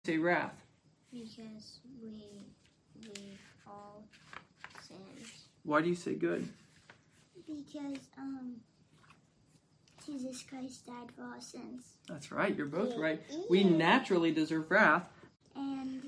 Say wrath. Because we've all sinned. Why do you say good? Because Jesus Christ died for our sins. That's right. You're both right. We naturally deserve wrath. And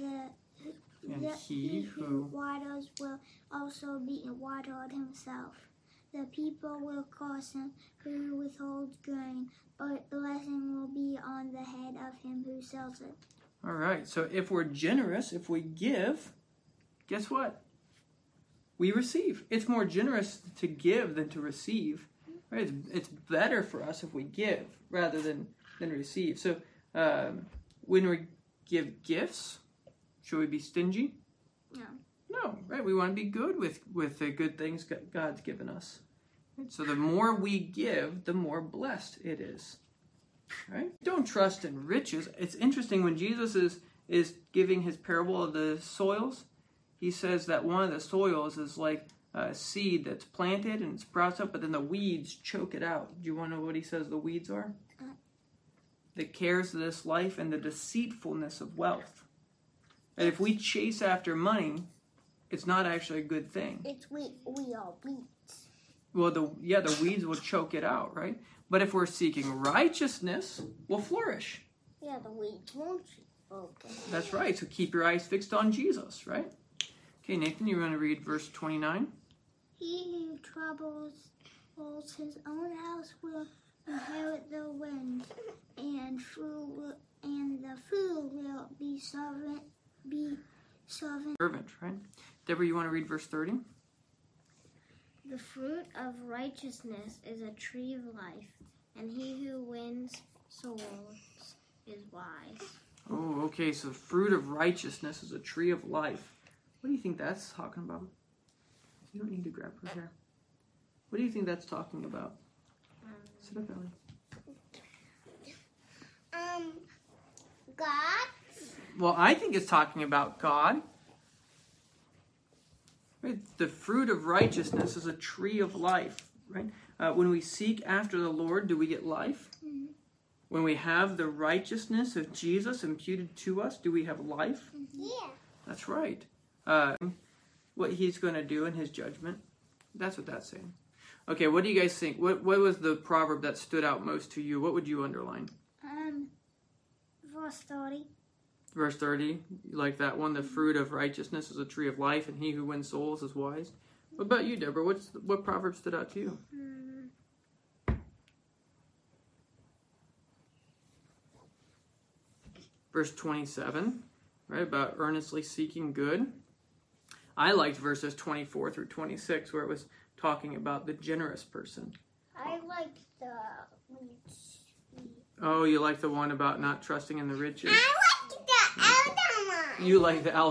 he who waters will also be watered himself. The people will curse him who withholds grain, but blessing will be on the head of him who sells it. All right. So if we're generous, if we give, guess what? We receive. It's more generous to give than to receive. Right? It's better for us if we give rather than receive. So when we give gifts, should we be stingy? No. No, right? We want to be good with the good things God's given us. Right? So the more we give, the more blessed it is. Right? Don't trust in riches. It's interesting when Jesus is giving his parable of the soils, he says that one of the soils is like a seed that's planted and it sprouts up, but then the weeds choke it out. Do you want to know what he says the weeds are? The cares of this life and the deceitfulness of wealth. And if we chase after money, it's not actually a good thing. It's we are weeds. Well, the weeds will choke it out, right? But if we're seeking righteousness, we'll flourish. Yeah, the weeds won't focus. That's right. So keep your eyes fixed on Jesus, right? Okay, Nathan, you want to read verse 29? He who troubles his own house will inherit the wind, and the fool will be servant. Servant, right? Deborah, you want to read verse 30? The fruit of righteousness is a tree of life, and he who wins souls is wise. Oh, okay, so the fruit of righteousness is a tree of life. What do you think that's talking about? You don't need to grab her hair. What do you think that's talking about? Sit up, Ellie. God? Well, I think it's talking about God. Right? The fruit of righteousness is a tree of life, right? When we seek after the Lord, do we get life? Mm-hmm. When we have the righteousness of Jesus imputed to us, do we have life? Yeah. That's right. What he's going to do in his judgment. That's what that's saying. Okay, what do you guys think? What was the proverb that stood out most to you? What would you underline? Verse 30. Verse 30, you like that one? The fruit of righteousness is a tree of life, and he who wins souls is wise. What about you, Deborah? What proverb stood out to you? Verse 27, right, about earnestly seeking good. I liked verses 24 through 26, where it was talking about the generous person. I liked the... Oh, you like the one about not trusting in the riches? I liked the other one. You like the